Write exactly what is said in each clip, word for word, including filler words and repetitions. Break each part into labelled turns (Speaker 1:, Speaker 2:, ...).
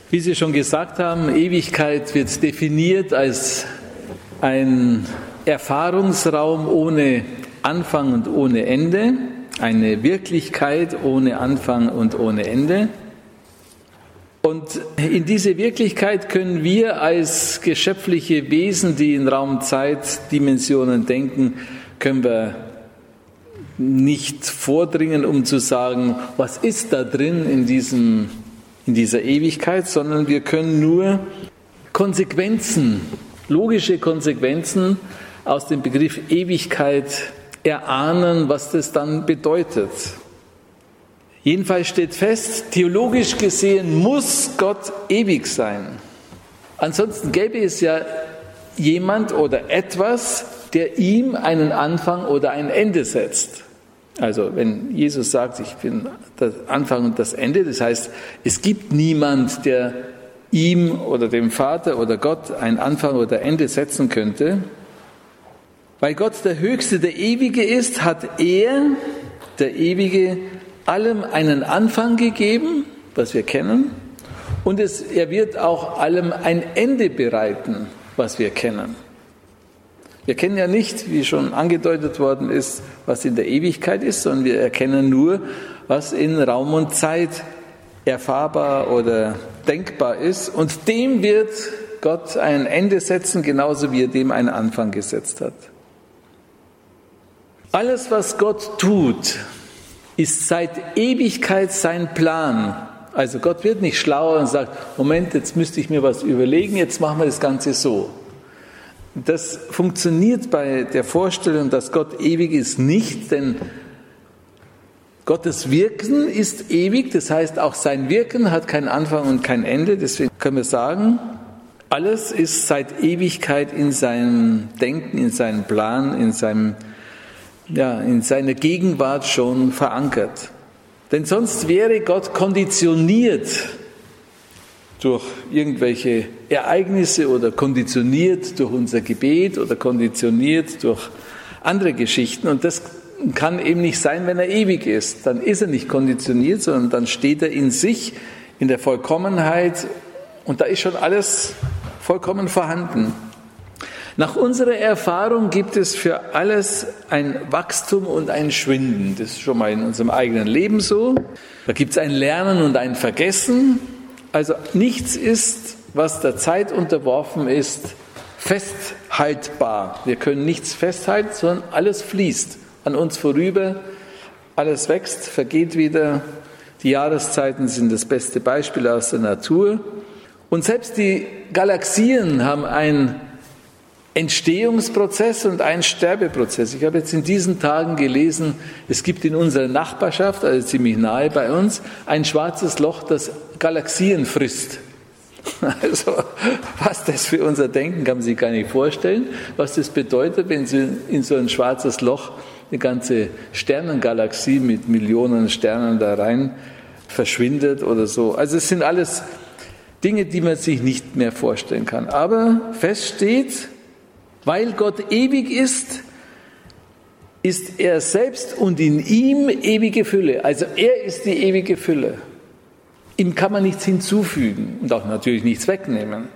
Speaker 1: Wie Sie schon gesagt haben, Ewigkeit wird definiert als ein Erfahrungsraum ohne Anfang und ohne Ende, eine Wirklichkeit ohne Anfang und ohne Ende. Und in diese Wirklichkeit können wir als geschöpfliche Wesen, die in Raum-Zeit-Dimensionen denken, können wir nicht vordringen, um zu sagen, was ist da drin in diesem in dieser Ewigkeit, sondern wir können nur Konsequenzen, logische Konsequenzen aus dem Begriff Ewigkeit erahnen, was das dann bedeutet. Jedenfalls steht fest, theologisch gesehen muss Gott ewig sein. Ansonsten gäbe es ja jemand oder etwas, der ihm einen Anfang oder ein Ende setzt. Also wenn Jesus sagt, ich bin der Anfang und das Ende, das heißt, es gibt niemand, der ihm oder dem Vater oder Gott ein Anfang oder Ende setzen könnte. Weil Gott der Höchste, der Ewige ist, hat er, der Ewige, allem einen Anfang gegeben, was wir kennen, und es, er wird auch allem ein Ende bereiten, was wir kennen. Wir kennen ja nicht, wie schon angedeutet worden ist, was in der Ewigkeit ist, sondern wir erkennen nur, was in Raum und Zeit erfahrbar oder denkbar ist. Und dem wird Gott ein Ende setzen, genauso wie er dem einen Anfang gesetzt hat. Alles, was Gott tut, ist seit Ewigkeit sein Plan. Also Gott wird nicht schlauer und sagt, Moment, jetzt müsste ich mir was überlegen, jetzt machen wir das Ganze so. Das funktioniert bei der Vorstellung, dass Gott ewig ist, nicht, denn Gottes Wirken ist ewig, das heißt auch sein Wirken hat keinen Anfang und kein Ende, deswegen können wir sagen, alles ist seit Ewigkeit in seinem Denken, in seinem Plan, in seinem, ja, in seiner Gegenwart schon verankert. Denn sonst wäre Gott konditioniert durch irgendwelche Ereignisse oder konditioniert durch unser Gebet oder konditioniert durch andere Geschichten. Und das kann eben nicht sein, wenn er ewig ist. Dann ist er nicht konditioniert, sondern dann steht er in sich, in der Vollkommenheit, und da ist schon alles vollkommen vorhanden. Nach unserer Erfahrung gibt es für alles ein Wachstum und ein Schwinden. Das ist schon mal in unserem eigenen Leben so. Da gibt es ein Lernen und ein Vergessen. Also nichts ist, was der Zeit unterworfen ist, festhaltbar. Wir können nichts festhalten, sondern alles fließt an uns vorüber, alles wächst, vergeht wieder. Die Jahreszeiten sind das beste Beispiel aus der Natur. Und selbst die Galaxien haben einen Entstehungsprozess und einen Sterbeprozess. Ich habe jetzt in diesen Tagen gelesen, es gibt in unserer Nachbarschaft, also ziemlich nahe bei uns, ein schwarzes Loch, das Galaxien frisst. Also was das für unser Denken, kann man sich gar nicht vorstellen, was das bedeutet, wenn Sie in so ein schwarzes Loch eine ganze Sternengalaxie mit Millionen Sternen da rein verschwindet oder so. Also es sind alles Dinge, die man sich nicht mehr vorstellen kann. Aber fest steht, weil Gott ewig ist, ist er selbst und in ihm ewige Fülle. Also er ist die ewige Fülle. Ihm kann man nichts hinzufügen und auch natürlich nichts wegnehmen.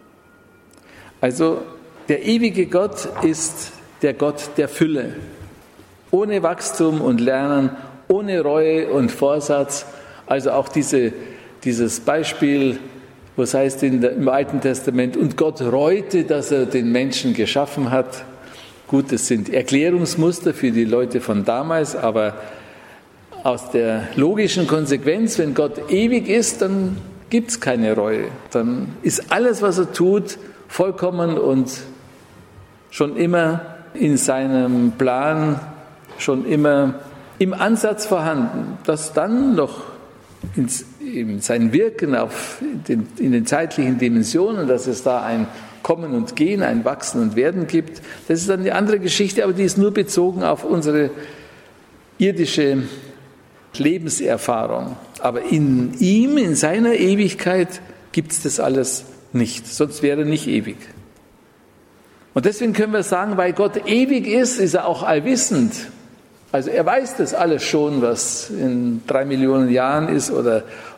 Speaker 1: Also der ewige Gott ist der Gott der Fülle. Ohne Wachstum und Lernen, ohne Reue und Vorsatz. Also auch diese, dieses Beispiel, was heißt in der, im Alten Testament, und Gott reute, dass er den Menschen geschaffen hat. Gut, das sind Erklärungsmuster für die Leute von damals, aber aus der logischen Konsequenz, wenn Gott ewig ist, dann gibt es keine Reue. Dann ist alles, was er tut, vollkommen und schon immer in seinem Plan, schon immer im Ansatz vorhanden, dass dann noch ins, in sein Wirken auf den, in den zeitlichen Dimensionen, dass es da ein Kommen und Gehen, ein Wachsen und Werden gibt. Das ist dann eine andere Geschichte, aber die ist nur bezogen auf unsere irdische Lebenserfahrung. Aber in ihm, in seiner Ewigkeit, gibt es das alles nicht. Sonst wäre er nicht ewig. Und deswegen können wir sagen, weil Gott ewig ist, ist er auch allwissend. Also er weiß das alles schon, was in drei Millionen Jahren ist oder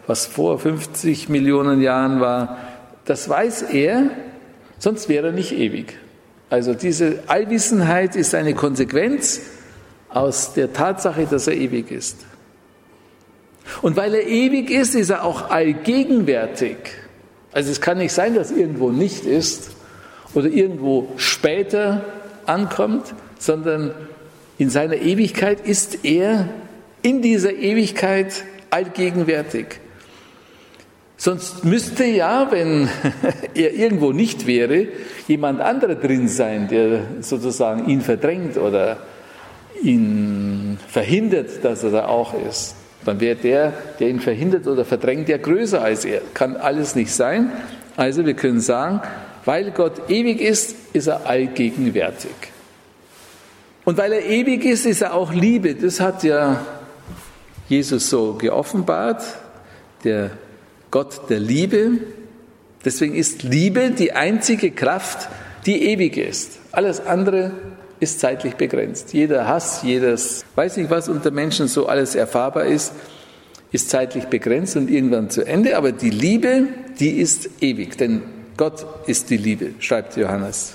Speaker 1: was vor fünfzig Millionen Jahren war. Das weiß er, sonst wäre er nicht ewig. Also diese Allwissenheit ist eine Konsequenz aus der Tatsache, dass er ewig ist. Und weil er ewig ist, ist er auch allgegenwärtig. Also es kann nicht sein, dass irgendwo nicht ist oder irgendwo später ankommt, sondern in seiner Ewigkeit ist er in dieser Ewigkeit allgegenwärtig. Sonst müsste ja, wenn er irgendwo nicht wäre, jemand anderer drin sein, der sozusagen ihn verdrängt oder ihn verhindert, dass er da auch ist. Dann wäre der, der ihn verhindert oder verdrängt, ja größer als er. Kann alles nicht sein. Also wir können sagen, weil Gott ewig ist, ist er allgegenwärtig. Und weil er ewig ist, ist er auch Liebe. Das hat ja Jesus so geoffenbart, der Gott der Liebe. Deswegen ist Liebe die einzige Kraft, die ewig ist. Alles andere ist zeitlich begrenzt. Jeder Hass, jedes, weiß nicht, was unter Menschen so alles erfahrbar ist, ist zeitlich begrenzt und irgendwann zu Ende. Aber die Liebe, die ist ewig, denn Gott ist die Liebe, schreibt Johannes.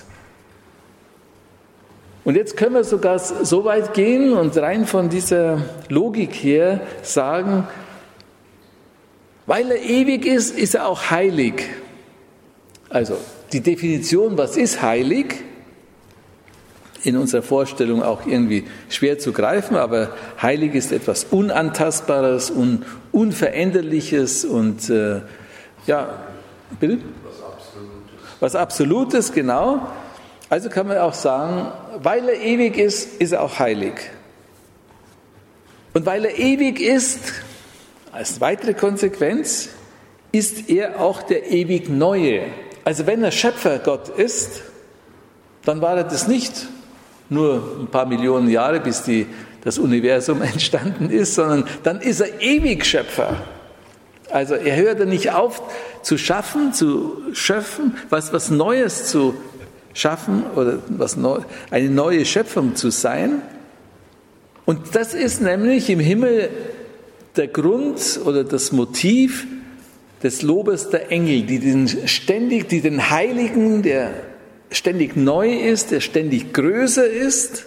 Speaker 1: Und jetzt können wir sogar so weit gehen und rein von dieser Logik her sagen, weil er ewig ist, ist er auch heilig. Also die Definition, was ist heilig, in unserer Vorstellung auch irgendwie schwer zu greifen, aber heilig ist etwas Unantastbares und Unveränderliches und äh, ja, bitte? Was Absolutes. Was Absolutes, genau. Also kann man auch sagen, weil er ewig ist, ist er auch heilig. Und weil er ewig ist, als weitere Konsequenz, ist er auch der ewig Neue. Also wenn er Schöpfergott ist, dann war er das nicht nur ein paar Millionen Jahre, bis die, das Universum entstanden ist, sondern dann ist er ewig Schöpfer. Also er hört nicht auf zu schaffen, zu schöpfen, was, was Neues zu schaffen oder was neu, eine neue Schöpfung zu sein. Und das ist nämlich im Himmel der Grund oder das Motiv des Lobes der Engel, die den ständig, die den Heiligen, der ständig neu ist, der ständig größer ist,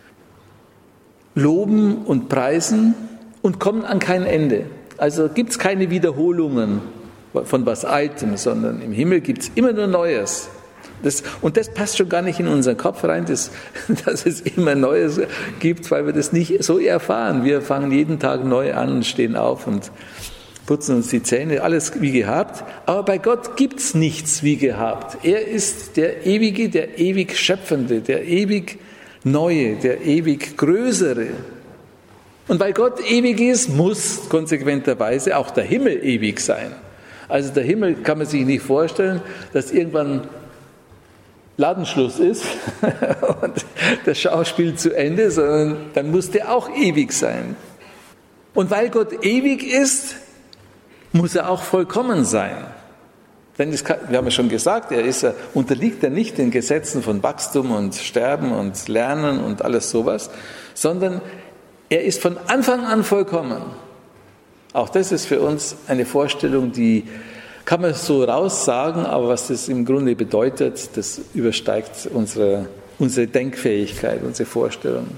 Speaker 1: loben und preisen und kommen an kein Ende. Also gibt es keine Wiederholungen von was Altem, sondern im Himmel gibt es immer nur Neues. Das, und das passt schon gar nicht in unseren Kopf rein, dass, dass es immer Neues gibt, weil wir das nicht so erfahren. Wir fangen jeden Tag neu an und stehen auf und putzen uns die Zähne, alles wie gehabt. Aber bei Gott gibt es nichts wie gehabt. Er ist der Ewige, der ewig Schöpfende, der ewig Neue, der ewig Größere. Und weil Gott ewig ist, muss konsequenterweise auch der Himmel ewig sein. Also der Himmel kann man sich nicht vorstellen, dass irgendwann Ladenschluss ist und das Schauspiel zu Ende, sondern dann muss der auch ewig sein. Und weil Gott ewig ist, muss er auch vollkommen sein. Denn das kann, wir haben ja schon gesagt, er ist, er unterliegt ja nicht den Gesetzen von Wachstum und Sterben und Lernen und alles sowas, sondern er ist von Anfang an vollkommen. Auch das ist für uns eine Vorstellung, die kann man so raussagen, aber was das im Grunde bedeutet, das übersteigt unsere, unsere Denkfähigkeit, unsere Vorstellung.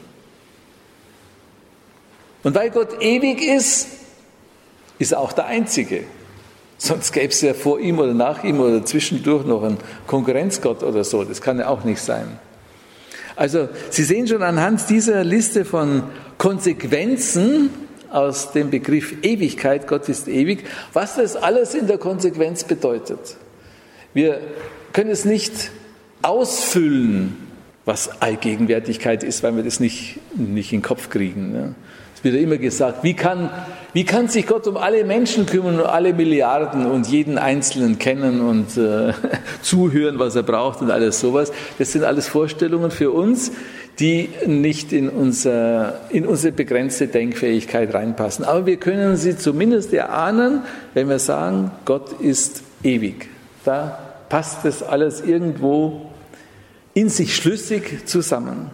Speaker 1: Und weil Gott ewig ist, ist er auch der Einzige. Sonst gäbe es ja vor ihm oder nach ihm oder zwischendurch noch einen Konkurrenzgott oder so. Das kann ja auch nicht sein. Also Sie sehen schon anhand dieser Liste von Konsequenzen aus dem Begriff Ewigkeit, Gott ist ewig, was das alles in der Konsequenz bedeutet. Wir können es nicht ausfüllen, was Allgegenwärtigkeit ist, weil wir das nicht, nicht in den Kopf kriegen. Ne? Es wird ja immer gesagt, wie kann, wie kann sich Gott um alle Menschen kümmern und alle Milliarden und jeden Einzelnen kennen und äh, zuhören, was er braucht und alles sowas. Das sind alles Vorstellungen für uns, die nicht in, unser, in unsere begrenzte Denkfähigkeit reinpassen. Aber wir können sie zumindest erahnen, wenn wir sagen, Gott ist ewig. Da passt das alles irgendwo in sich schlüssig zusammen.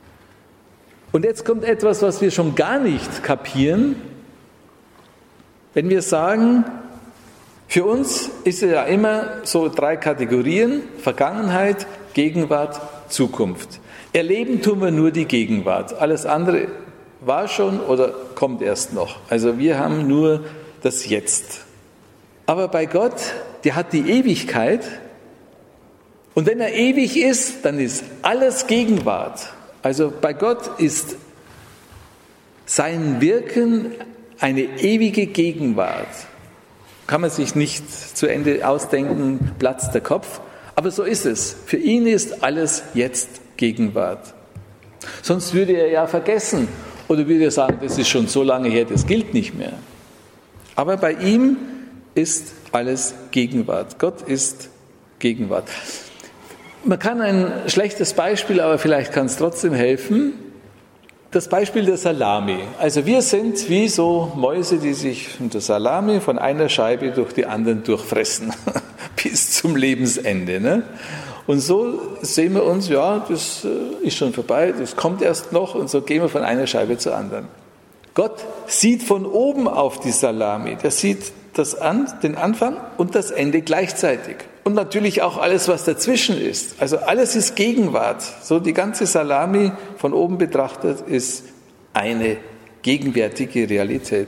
Speaker 1: Und jetzt kommt etwas, was wir schon gar nicht kapieren. wenn wir sagen, für uns ist es ja immer so drei Kategorien: Vergangenheit, Gegenwart, Zukunft. Erleben tun wir nur die Gegenwart. Alles andere war schon oder kommt erst noch. Also wir haben nur das Jetzt. Aber bei Gott, der hat die Ewigkeit. Und wenn er ewig ist, dann ist alles Gegenwart. Also bei Gott ist sein Wirken eine ewige Gegenwart. Kann man sich nicht zu Ende ausdenken, platzt der Kopf. Aber so ist es. Für ihn ist alles jetzt Gegenwart. Sonst würde er ja vergessen oder würde er sagen, das ist schon so lange her, das gilt nicht mehr. Aber bei ihm ist alles Gegenwart. Gott ist Gegenwart. Man kann ein schlechtes Beispiel, aber vielleicht kann es trotzdem helfen. Das Beispiel der Salami. Also wir sind wie so Mäuse, die sich in der Salami von einer Scheibe durch die anderen durchfressen, bis zum Lebensende. Ne? Und so sehen wir uns, ja, das ist schon vorbei, das kommt erst noch, und so gehen wir von einer Scheibe zur anderen. Gott sieht von oben auf die Salami, der sieht das an, den Anfang und das Ende gleichzeitig. Und natürlich auch alles, was dazwischen ist. Also alles ist Gegenwart. So die ganze Salami von oben betrachtet ist eine gegenwärtige Realität.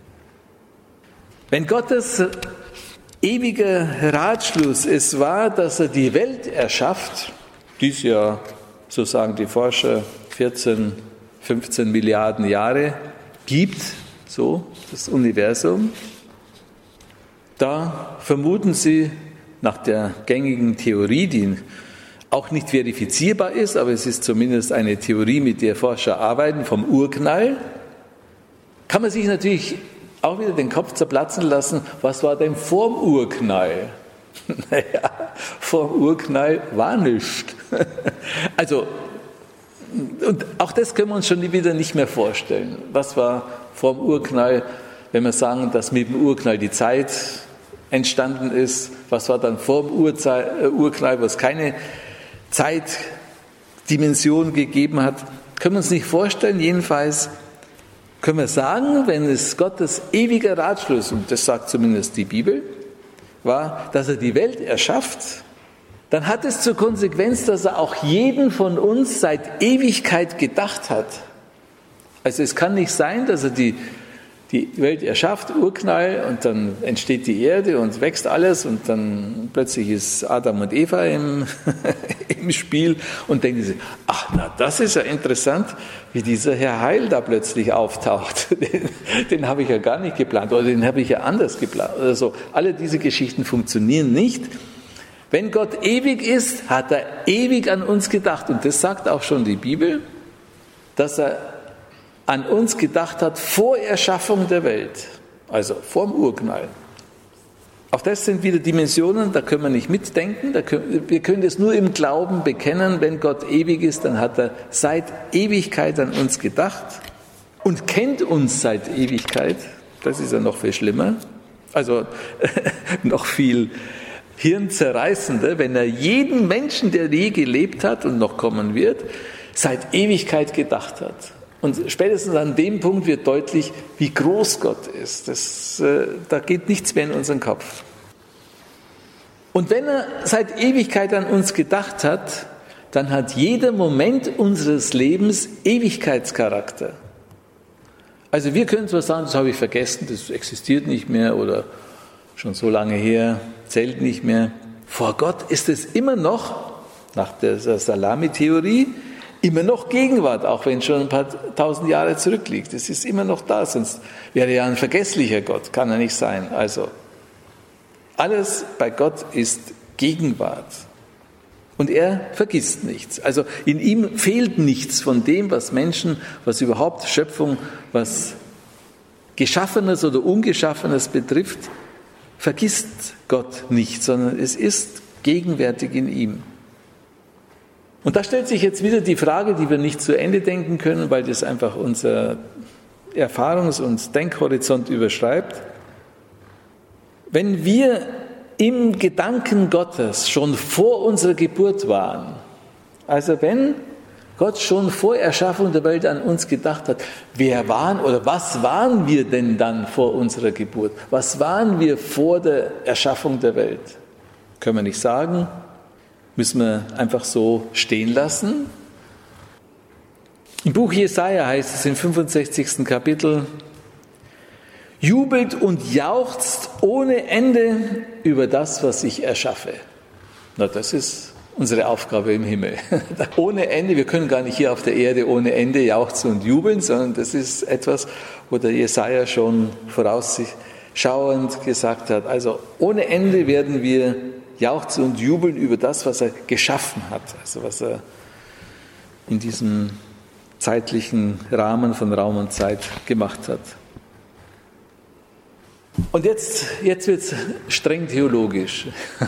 Speaker 1: Wenn Gottes ewiger Ratschluss es war, dass er die Welt erschafft, die es ja, so sagen die Forscher, vierzehn, fünfzehn Milliarden Jahre gibt, so das Universum, da vermuten sie nach der gängigen Theorie, die auch nicht verifizierbar ist, aber es ist zumindest eine Theorie, mit der Forscher arbeiten, vom Urknall, kann man sich natürlich auch wieder den Kopf zerplatzen lassen, was war denn vorm Urknall? Naja, vorm Urknall war nichts. Also, und auch das können wir uns schon wieder nicht mehr vorstellen. Was war vorm Urknall, wenn wir sagen, dass mit dem Urknall die Zeit entstanden ist? Was war dann vor dem Urknall, wo es keine Zeitdimension gegeben hat? Können wir uns nicht vorstellen. Jedenfalls können wir sagen, wenn es Gottes ewiger Ratschluss, und das sagt zumindest die Bibel, war, dass er die Welt erschafft, dann hat es zur Konsequenz, dass er auch jeden von uns seit Ewigkeit gedacht hat. Also es kann nicht sein, dass er die die Welt erschafft, Urknall, und dann entsteht die Erde und wächst alles und dann plötzlich ist Adam und Eva im, im Spiel und denken sie, ach na, das ist ja interessant, wie dieser Herr Heil da plötzlich auftaucht. Den, den habe ich ja gar nicht geplant oder den habe ich ja anders geplant oder so. Alle diese Geschichten funktionieren nicht. Wenn Gott ewig ist, hat er ewig an uns gedacht, und das sagt auch schon die Bibel, dass er an uns gedacht hat vor Erschaffung der Welt, also vor dem Urknall. Auch das sind wieder Dimensionen, da können wir nicht mitdenken, da können, wir können das nur im Glauben bekennen. Wenn Gott ewig ist, dann hat er seit Ewigkeit an uns gedacht und kennt uns seit Ewigkeit. Das ist ja noch viel schlimmer, also noch viel hirnzerreißender, wenn er jeden Menschen, der je gelebt hat und noch kommen wird, seit Ewigkeit gedacht hat. Und spätestens an dem Punkt wird deutlich, wie groß Gott ist. Das, äh, da geht nichts mehr in unseren Kopf. Und wenn er seit Ewigkeit an uns gedacht hat, dann hat jeder Moment unseres Lebens Ewigkeitscharakter. Also wir können zwar sagen, das habe ich vergessen, das existiert nicht mehr oder schon so lange her, zählt nicht mehr. Vor Gott ist es immer noch, nach der Salami-Theorie, immer noch Gegenwart, auch wenn es schon ein paar tausend Jahre zurückliegt. Es ist immer noch da, sonst wäre ja ein vergesslicher Gott, kann er nicht sein. Also alles bei Gott ist Gegenwart. Und er vergisst nichts. Also in ihm fehlt nichts von dem, was Menschen, was überhaupt Schöpfung, was Geschaffenes oder Ungeschaffenes betrifft, vergisst Gott nicht, sondern es ist gegenwärtig in ihm. Und da stellt sich jetzt wieder die Frage, die wir nicht zu Ende denken können, weil das einfach unser Erfahrungs- und Denkhorizont überschreibt. Wenn wir im Gedanken Gottes schon vor unserer Geburt waren, also wenn Gott schon vor Erschaffung der Welt an uns gedacht hat. Wer waren oder was waren wir denn dann vor unserer Geburt? Was waren wir vor der Erschaffung der Welt? Können wir nicht sagen, müssen wir einfach so stehen lassen. Im Buch Jesaja heißt es im fünfundsechzigsten Kapitel, jubelt und jauchzt ohne Ende über das, was ich erschaffe. Na, das ist unsere Aufgabe im Himmel. Ohne Ende, wir können gar nicht hier auf der Erde ohne Ende jauchzen und jubeln, sondern das ist etwas, wo der Jesaja schon vorausschauend gesagt hat. Also ohne Ende werden wir jauchzen und jubeln über das, was er geschaffen hat, also was er in diesem zeitlichen Rahmen von Raum und Zeit gemacht hat. Und jetzt, jetzt wird es streng theologisch.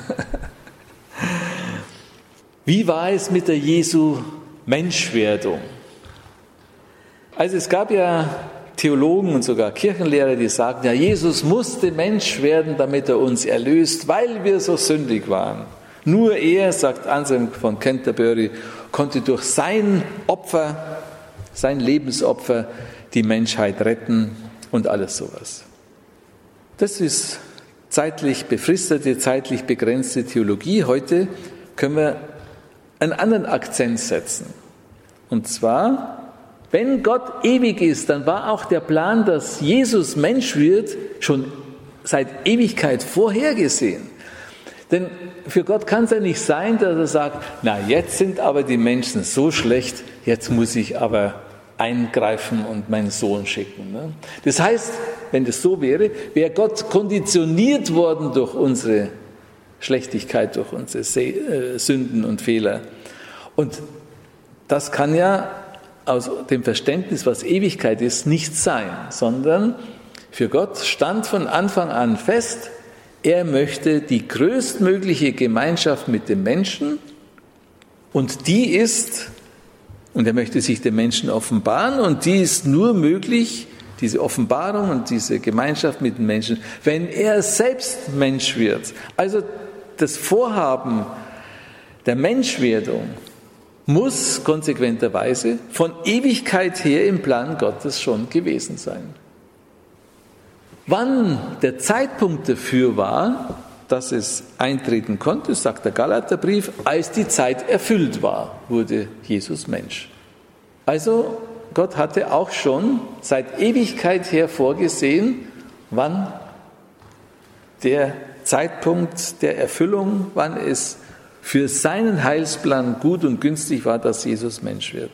Speaker 1: Wie war es mit der Jesu-Menschwerdung? Also es gab ja Theologen und sogar Kirchenlehrer, die sagten, ja, Jesus musste Mensch werden, damit er uns erlöst, weil wir so sündig waren. Nur er, sagt Anselm von Canterbury, konnte durch sein Opfer, sein Lebensopfer, die Menschheit retten und alles sowas. Das ist zeitlich befristete, zeitlich begrenzte Theologie. Heute können wir einen anderen Akzent setzen. Und zwar, wenn Gott ewig ist, dann war auch der Plan, dass Jesus Mensch wird, schon seit Ewigkeit vorhergesehen. Denn für Gott kann es ja nicht sein, dass er sagt, na, jetzt sind aber die Menschen so schlecht, jetzt muss ich aber eingreifen und meinen Sohn schicken. Das heißt, wenn das so wäre, wäre Gott konditioniert worden durch unsere Schlechtigkeit, durch unsere Sünden und Fehler. Und das kann ja aus dem Verständnis, was Ewigkeit ist, nicht sein, sondern für Gott stand von Anfang an fest, er möchte die größtmögliche Gemeinschaft mit dem Menschen und die ist, und er möchte sich den Menschen offenbaren und die ist nur möglich, diese Offenbarung und diese Gemeinschaft mit den Menschen, wenn er selbst Mensch wird. Also das Vorhaben der Menschwerdung muss konsequenterweise von Ewigkeit her im Plan Gottes schon gewesen sein. Wann der Zeitpunkt dafür war, dass es eintreten konnte, sagt der Galaterbrief, als die Zeit erfüllt war, wurde Jesus Mensch. Also Gott hatte auch schon seit Ewigkeit her vorgesehen, wann der Zeitpunkt der Erfüllung, wann es für seinen Heilsplan gut und günstig war, dass Jesus Mensch wird.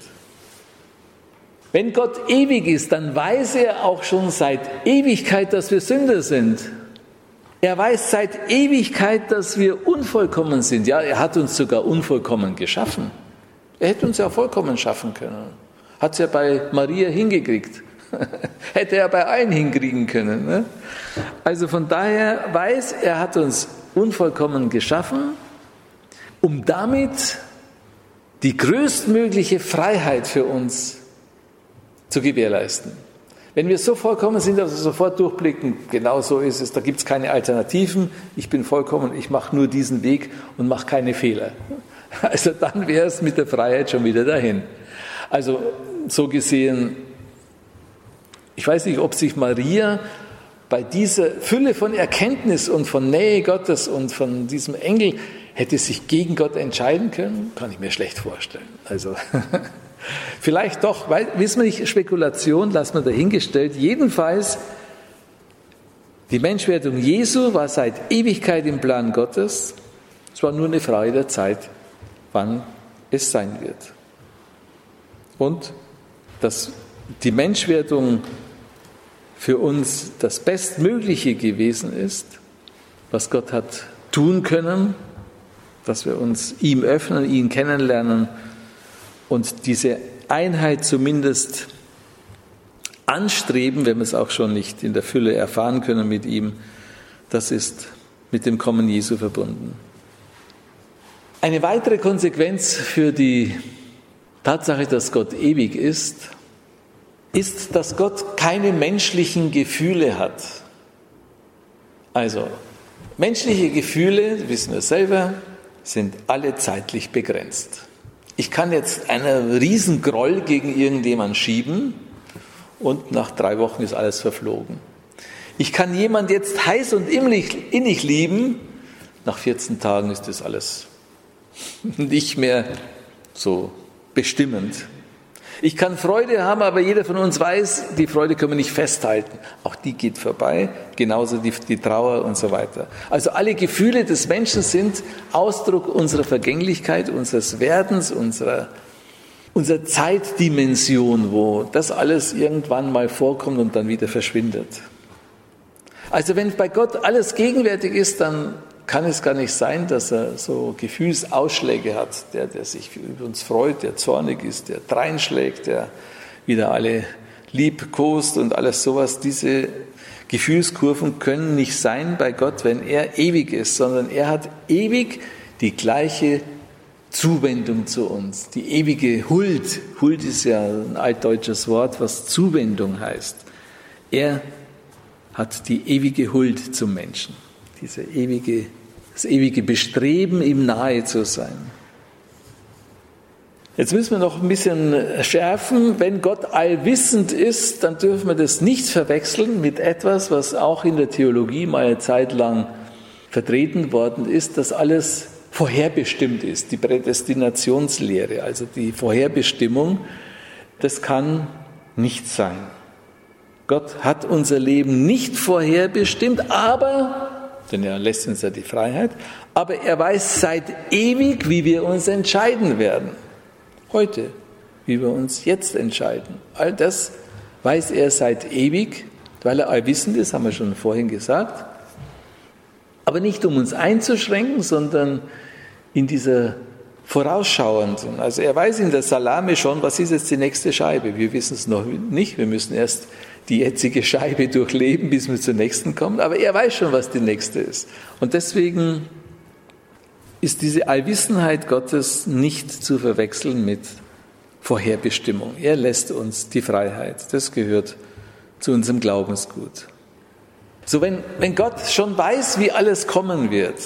Speaker 1: Wenn Gott ewig ist, dann weiß er auch schon seit Ewigkeit, dass wir Sünder sind. Er weiß seit Ewigkeit, dass wir unvollkommen sind. Ja, er hat uns sogar unvollkommen geschaffen. Er hätte uns ja vollkommen schaffen können. Hat es ja bei Maria hingekriegt. Hätte er bei allen hinkriegen können. Ne? Also von daher weiß, er hat uns unvollkommen geschaffen, um damit die größtmögliche Freiheit für uns zu gewährleisten. Wenn wir so vollkommen sind, dass wir sofort durchblicken, genau so ist es, da gibt es keine Alternativen, ich bin vollkommen, ich mache nur diesen Weg und mache keine Fehler. Also dann wäre es mit der Freiheit schon wieder dahin. Also so gesehen, ich weiß nicht, ob sich Maria bei dieser Fülle von Erkenntnis und von Nähe Gottes und von diesem Engel hätte sich gegen Gott entscheiden können, kann ich mir schlecht vorstellen. Also vielleicht doch, weil, wissen wir nicht, Spekulation, lassen wir dahingestellt. Jedenfalls, die Menschwerdung Jesu war seit Ewigkeit im Plan Gottes. Es war nur eine Frage der Zeit, wann es sein wird. Und dass die Menschwerdung für uns das Bestmögliche gewesen ist, was Gott hat tun können, dass wir uns ihm öffnen, ihn kennenlernen und diese Einheit zumindest anstreben, wenn wir es auch schon nicht in der Fülle erfahren können mit ihm, das ist mit dem Kommen Jesu verbunden. Eine weitere Konsequenz für die Tatsache, dass Gott ewig ist, ist, dass Gott keine menschlichen Gefühle hat. Also, menschliche Gefühle, wissen wir selber, sind alle zeitlich begrenzt. Ich kann jetzt einen riesen Groll gegen irgendjemanden schieben und nach drei Wochen ist alles verflogen. Ich kann jemanden jetzt heiß und innig, innig lieben, nach vierzehn Tagen ist das alles nicht mehr so bestimmend. Ich kann Freude haben, aber jeder von uns weiß, die Freude können wir nicht festhalten. Auch die geht vorbei, genauso die, die Trauer und so weiter. Also alle Gefühle des Menschen sind Ausdruck unserer Vergänglichkeit, unseres Werdens, unserer, unserer Zeitdimension, wo das alles irgendwann mal vorkommt und dann wieder verschwindet. Also wenn bei Gott alles gegenwärtig ist, dann kann es gar nicht sein, dass er so Gefühlsausschläge hat, der, der sich über uns freut, der zornig ist, der dreinschlägt, der wieder alle liebkost und alles sowas. Diese Gefühlskurven können nicht sein bei Gott, wenn er ewig ist, sondern er hat ewig die gleiche Zuwendung zu uns, die ewige Huld. Huld ist ja ein altdeutsches Wort, was Zuwendung heißt. Er hat die ewige Huld zum Menschen. Diese ewige, das ewige Bestreben, ihm nahe zu sein. Jetzt müssen wir noch ein bisschen schärfen. Wenn Gott allwissend ist, dann dürfen wir das nicht verwechseln mit etwas, was auch in der Theologie mal eine Zeit lang vertreten worden ist, dass alles vorherbestimmt ist. Die Prädestinationslehre, also die Vorherbestimmung, das kann nicht sein. Gott hat unser Leben nicht vorherbestimmt, aber denn er lässt uns ja die Freiheit, aber er weiß seit ewig, wie wir uns entscheiden werden. Heute, wie wir uns jetzt entscheiden. All das weiß er seit ewig, weil er allwissend ist, haben wir schon vorhin gesagt. Aber nicht um uns einzuschränken, sondern in dieser vorausschauenden. Also er weiß in der Salami schon, was ist jetzt die nächste Scheibe. Wir wissen es noch nicht, wir müssen erst die jetzige Scheibe durchleben, bis wir zur nächsten kommen. Aber er weiß schon, was die nächste ist. Und deswegen ist diese Allwissenheit Gottes nicht zu verwechseln mit Vorherbestimmung. Er lässt uns die Freiheit. Das gehört zu unserem Glaubensgut. So, wenn, wenn Gott schon weiß, wie alles kommen wird,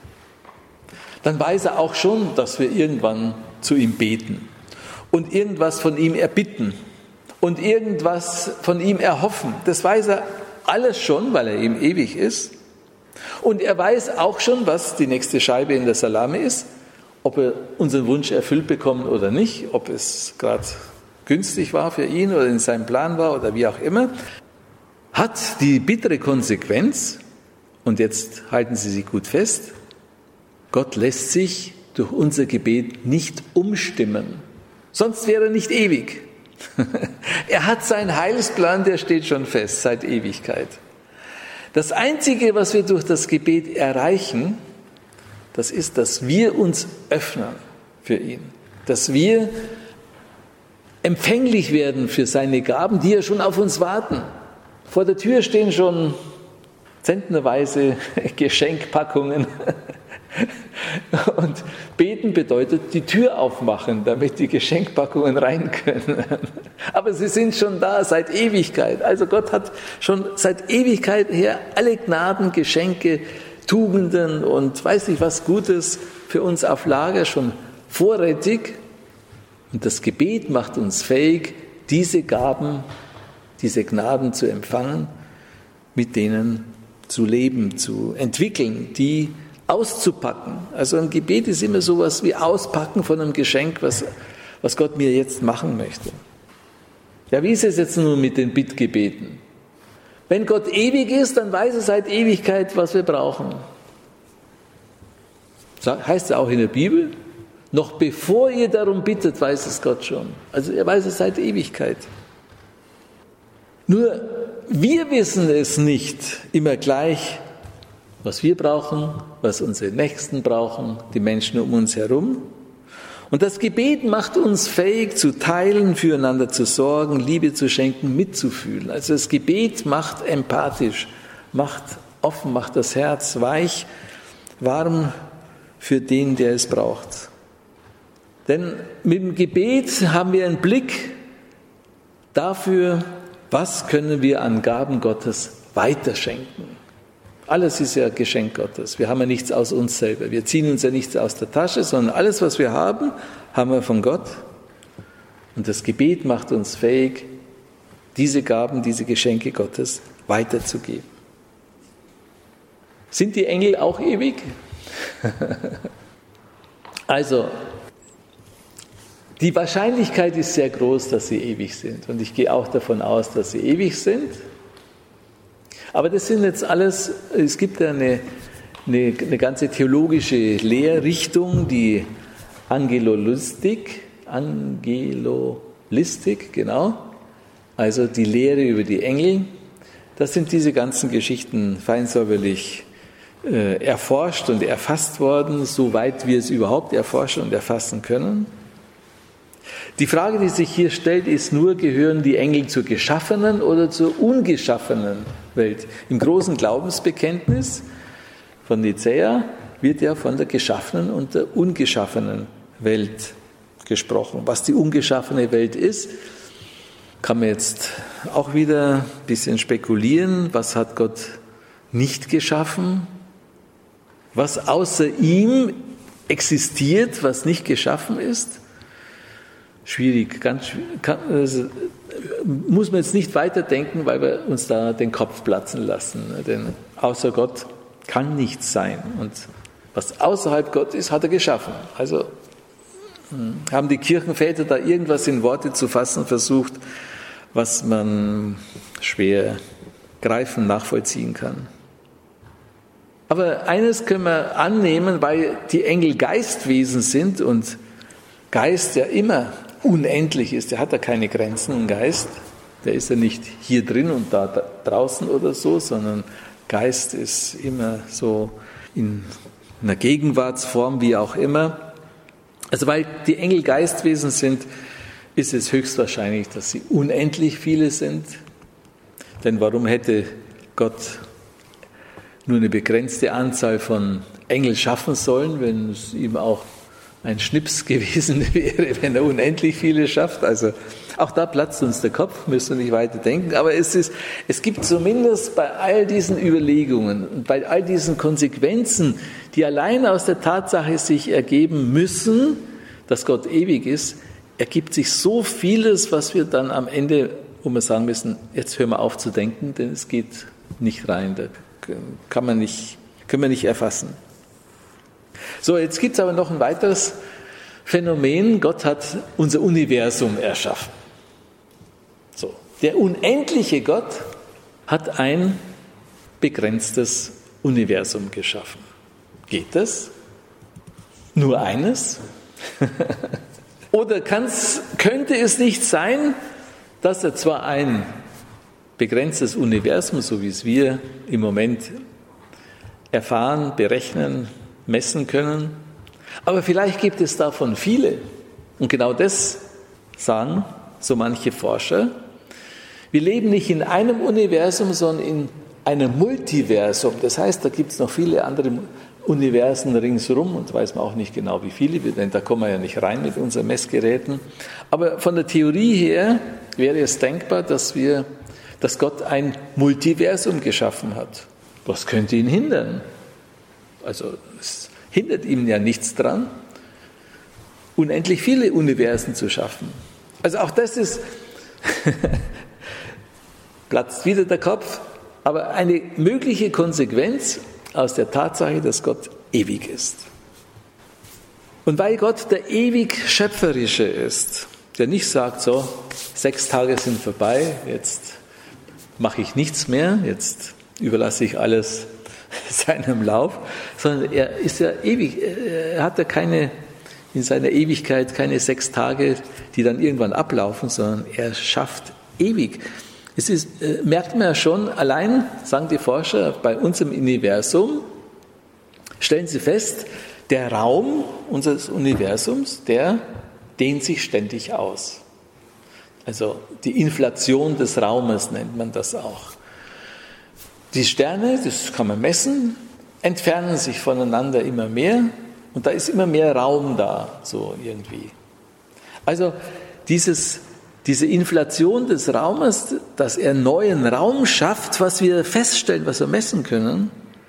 Speaker 1: dann weiß er auch schon, dass wir irgendwann zu ihm beten und irgendwas von ihm erbitten und irgendwas von ihm erhoffen. Das weiß er alles schon, weil er ihm ewig ist. Und er weiß auch schon, was die nächste Scheibe in der Salami ist, ob er unseren Wunsch erfüllt bekommt oder nicht, ob es gerade günstig war für ihn oder in seinem Plan war oder wie auch immer. Hat die bittere Konsequenz, und jetzt halten Sie sich gut fest, Gott lässt sich durch unser Gebet nicht umstimmen, sonst wäre er nicht ewig. Er hat seinen Heilsplan, der steht schon fest, seit Ewigkeit. Das Einzige, was wir durch das Gebet erreichen, das ist, dass wir uns öffnen für ihn, dass wir empfänglich werden für seine Gaben, die ja schon auf uns warten. Vor der Tür stehen schon zentnerweise Geschenkpackungen. Und beten bedeutet die Tür aufmachen, damit die Geschenkpackungen rein können. Aber sie sind schon da seit Ewigkeit. Also Gott hat schon seit Ewigkeit her alle Gnaden, Geschenke, Tugenden und weiß nicht was Gutes für uns auf Lager, schon vorrätig. Und das Gebet macht uns fähig, diese Gaben, diese Gnaden zu empfangen, mit denen zu leben, zu entwickeln, die auszupacken. Also ein Gebet ist immer sowas wie Auspacken von einem Geschenk, was, was Gott mir jetzt machen möchte. Ja, wie ist es jetzt nun mit den Bittgebeten? Wenn Gott ewig ist, dann weiß er seit Ewigkeit, was wir brauchen. Heißt es auch in der Bibel? Noch bevor ihr darum bittet, weiß es Gott schon. Also er weiß es seit Ewigkeit. Nur wir wissen es nicht immer gleich, was wir brauchen, was unsere Nächsten brauchen, die Menschen um uns herum. Und das Gebet macht uns fähig zu teilen, füreinander zu sorgen, Liebe zu schenken, mitzufühlen. Also das Gebet macht empathisch, macht offen, macht das Herz weich, warm für den, der es braucht. Denn mit dem Gebet haben wir einen Blick dafür, was können wir an Gaben Gottes weiterschenken. Alles ist ja Geschenk Gottes. Wir haben ja nichts aus uns selber. Wir ziehen uns ja nichts aus der Tasche, sondern alles, was wir haben, haben wir von Gott. Und das Gebet macht uns fähig, diese Gaben, diese Geschenke Gottes weiterzugeben. Sind die Engel auch ewig? Also, die Wahrscheinlichkeit ist sehr groß, dass sie ewig sind. Und ich gehe auch davon aus, dass sie ewig sind. Aber das sind jetzt alles, es gibt ja eine, eine, eine ganze theologische Lehrrichtung, die Angelolistik, Angelolistik, genau, also die Lehre über die Engel. Das sind diese ganzen Geschichten feinsäuberlich äh, erforscht und erfasst worden, soweit wir es überhaupt erforschen und erfassen können. Die Frage, die sich hier stellt, ist nur, gehören die Engel zur geschaffenen oder zur ungeschaffenen Welt? Im großen Glaubensbekenntnis von Nicäa wird ja von der geschaffenen und der ungeschaffenen Welt gesprochen. Was die ungeschaffene Welt ist, kann man jetzt auch wieder ein bisschen spekulieren. Was hat Gott nicht geschaffen? Was außer ihm existiert, was nicht geschaffen ist? Schwierig, ganz kann, also, muss man jetzt nicht weiterdenken, weil wir uns da den Kopf platzen lassen. Denn außer Gott kann nichts sein. Und was außerhalb Gott ist, hat er geschaffen. Also haben die Kirchenväter da irgendwas in Worte zu fassen versucht, was man schwer greifen, nachvollziehen kann. Aber eines können wir annehmen, weil die Engel Geistwesen sind und Geist ja immer unendlich ist, der hat ja keine Grenzen, ein Geist, der ist ja nicht hier drin und da, da draußen oder so, sondern Geist ist immer so in einer Gegenwartsform, wie auch immer. Also weil die Engel Geistwesen sind, ist es höchstwahrscheinlich, dass sie unendlich viele sind. Denn warum hätte Gott nur eine begrenzte Anzahl von Engeln schaffen sollen, wenn es ihm auch ein Schnips gewesen wäre, wenn er unendlich viele schafft? Also auch da platzt uns der Kopf, müssen wir nicht weiter denken. Aber es ist, es gibt zumindest bei all diesen Überlegungen und bei all diesen Konsequenzen, die allein aus der Tatsache sich ergeben müssen, dass Gott ewig ist, ergibt sich so vieles, was wir dann am Ende, wo wir sagen müssen, jetzt hören wir auf zu denken, denn es geht nicht rein, da kann man nicht, können wir nicht erfassen. So, jetzt gibt es aber noch ein weiteres Phänomen. Gott hat unser Universum erschaffen. So, der unendliche Gott hat ein begrenztes Universum geschaffen. Geht das? Nur eines? Oder kann's, könnte es nicht sein, dass er zwar ein begrenztes Universum, so wie es wir im Moment erfahren, berechnen, messen können, aber vielleicht gibt es davon viele. Und genau das sagen so manche Forscher. Wir leben nicht in einem Universum, sondern in einem Multiversum. Das heißt, da gibt es noch viele andere Universen ringsherum und weiß man auch nicht genau, wie viele, denn da kommen wir ja nicht rein mit unseren Messgeräten. Aber von der Theorie her wäre es denkbar, dass wir, dass Gott ein Multiversum geschaffen hat. Was könnte ihn hindern? Also es hindert ihm ja nichts dran, unendlich viele Universen zu schaffen. Also auch das ist, platzt wieder der Kopf, aber eine mögliche Konsequenz aus der Tatsache, dass Gott ewig ist. Und weil Gott der ewig Schöpferische ist, der nicht sagt, so, sechs Tage sind vorbei, jetzt mache ich nichts mehr, jetzt überlasse ich alles seinem Lauf, sondern er ist ja ewig, er hat ja keine, in seiner Ewigkeit keine sechs Tage, die dann irgendwann ablaufen, sondern er schafft ewig. Es ist, äh, merkt man ja schon, allein, sagen die Forscher, bei unserem Universum, stellen sie fest, der Raum unseres Universums, der dehnt sich ständig aus. Also die Inflation des Raumes nennt man das auch. Die Sterne, das kann man messen, entfernen sich voneinander immer mehr und da ist immer mehr Raum da, so irgendwie. Also dieses, diese Inflation des Raumes, dass er neuen Raum schafft, was wir feststellen, was wir messen können,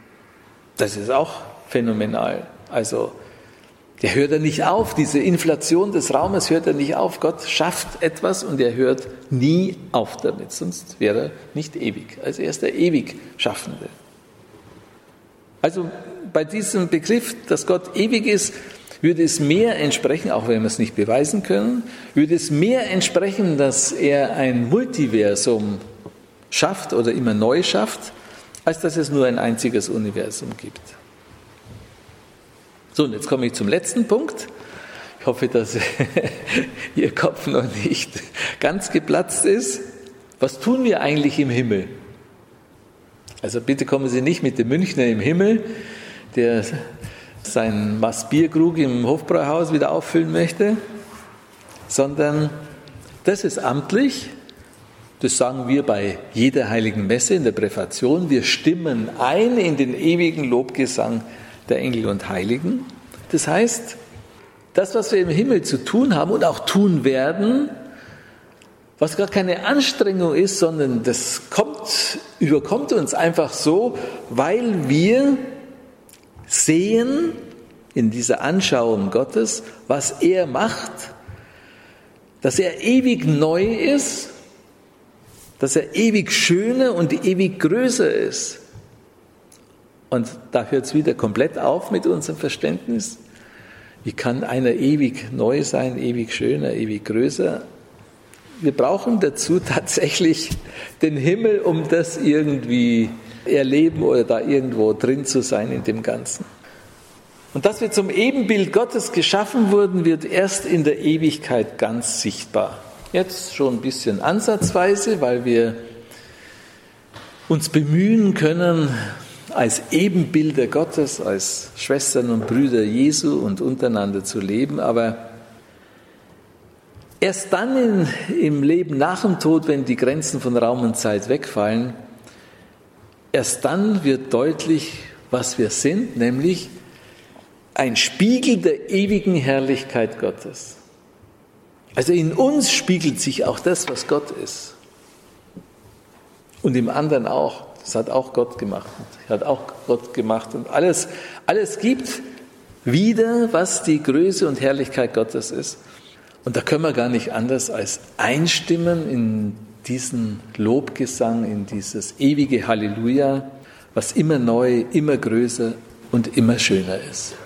Speaker 1: Das ist auch phänomenal. Also der hört er nicht auf, diese Inflation des Raumes hört er nicht auf. Gott schafft etwas und er hört nie auf damit, sonst wäre er nicht ewig. Also er ist der ewig Schaffende. Also bei diesem Begriff, dass Gott ewig ist, würde es mehr entsprechen, auch wenn wir es nicht beweisen können, würde es mehr entsprechen, dass er ein Multiversum schafft oder immer neu schafft, als dass es nur ein einziges Universum gibt. So, und jetzt komme ich zum letzten Punkt. Ich hoffe, dass Ihr Kopf noch nicht ganz geplatzt ist. Was tun wir eigentlich im Himmel? Also bitte kommen Sie nicht mit dem Münchner im Himmel, der seinen Maß-Bierkrug im Hofbräuhaus wieder auffüllen möchte, sondern das ist amtlich. Das sagen wir bei jeder heiligen Messe in der Präfation. Wir stimmen ein in den ewigen Lobgesang der Engel und Heiligen. Das heißt, das, was wir im Himmel zu tun haben und auch tun werden, was gar keine Anstrengung ist, sondern das kommt, überkommt uns einfach so, weil wir sehen in dieser Anschauung Gottes, was er macht, dass er ewig neu ist, dass er ewig schöner und ewig größer ist. Und da hört es wieder komplett auf mit unserem Verständnis. Wie kann einer ewig neu sein, ewig schöner, ewig größer? Wir brauchen dazu tatsächlich den Himmel, um das irgendwie erleben oder da irgendwo drin zu sein in dem Ganzen. Und dass wir zum Ebenbild Gottes geschaffen wurden, wird erst in der Ewigkeit ganz sichtbar. Jetzt schon ein bisschen ansatzweise, weil wir uns bemühen können, als Ebenbilder Gottes, als Schwestern und Brüder Jesu und untereinander zu leben. Aber erst dann in, im Leben nach dem Tod, wenn die Grenzen von Raum und Zeit wegfallen, erst dann wird deutlich, was wir sind, nämlich ein Spiegel der ewigen Herrlichkeit Gottes. Also in uns spiegelt sich auch das, was Gott ist. Und im anderen auch. Das hat auch Gott gemacht. Hat auch Gott gemacht. Und alles, alles gibt wieder, was die Größe und Herrlichkeit Gottes ist. Und da können wir gar nicht anders als einstimmen in diesen Lobgesang, in dieses ewige Halleluja, was immer neu, immer größer und immer schöner ist.